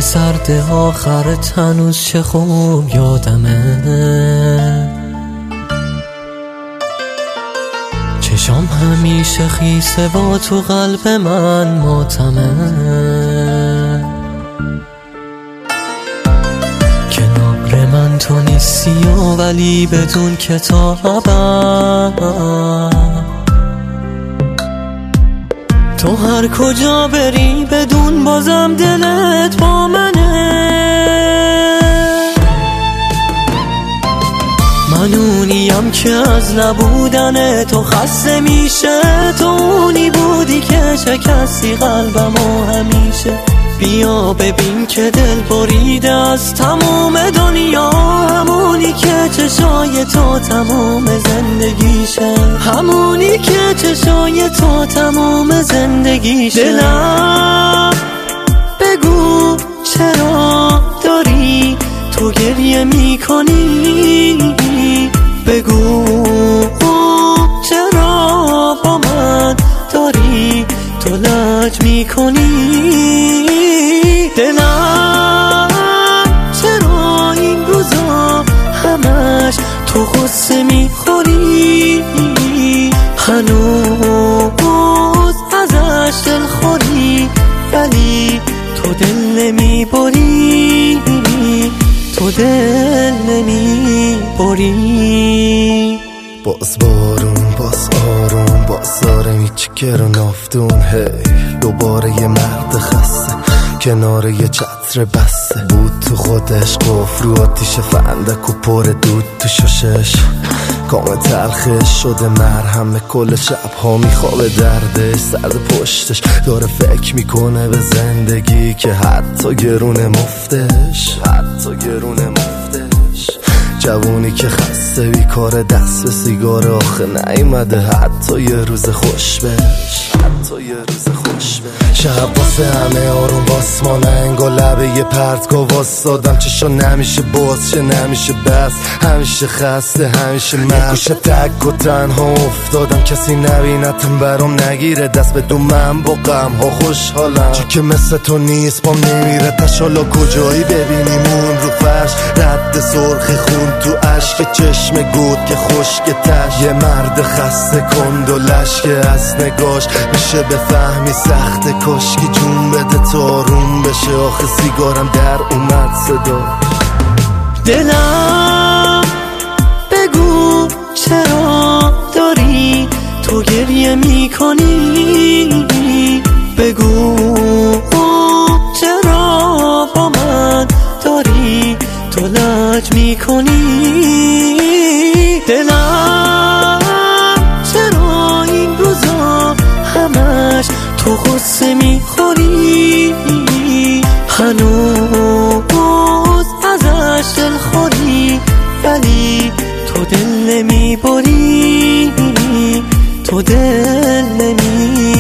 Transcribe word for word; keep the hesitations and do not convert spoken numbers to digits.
سرد آخرت هنوز چه خوب یادمه، چشام همیشه خیسه با تو قلب من ماتمه. کنار من تو نیستی و ولی بدون کتابم، تو هر کجا بری بدون بازم دلت با منه. من اونیم که از نبودن تو خسته میشه، تو اونی بودی که شکستی قلبمو همیشه. بیا ببین که دل بریده از تمام دنیا، همونی که چشای تو تمام زندگیشه، همونی که چشای تو تمام زندگیشه. دلم بگو چرا داری تو گریه میکنی، بگو چرا با من داری تو لج میکنی. دلم چرا این روزا همش تو غصه میخوری، هنوز ازش دل خوری ولی تو دل نمیبری، تو دل نمیبری. باز بارون باز آروم باز داره میچکر و نافتون، هی دوباره یه مرد خسته کنار یه چتر بسته بود تو خودش، قفل رو آتیش فندک و پر دود تو ششش، کام تلخش شده مرهم کل شب ها میخوابه دردش، سرد پشتش داره فکر میکنه به زندگی که حتی گرونه مفتش، حتی گرونه مفتش. جوونی که خسته بیکاره دست به سیگار آخه نیومده حتی یه روز خوش بش، حتی یه روز خوش بش. شب واسه همه آروم باسمان انگ و لبه یه پرتگاه واسادم، چشا نمیشه باز چه نمیشه بس، همیشه خسته همیشه مرد، گوشه تک و تنها افتادم کسی نبینتم برام نگیره دست، بدون من با غم ها خوشحالم چی که مثل تو نیست بام نمیره. تشالا کجایی ببینیم اون رو فرش رد سرخ خون تو عشق چشم گود که خشک تش، یه مرد خسته کند و لشکه از نگاش میشه بفهمی سخت کاشکی جون بده تا آروم بشه، آخه سیگارم در اومد صدا. دلم بگو چرا داری تو گریه میکنی، بگو چرا با من داری تو لج میکنی. دلم چرا این روزا همش تو غصه میخوری، هنوز ازش دل خوری ولی تو دل نمیبری، تو دل نمیبری.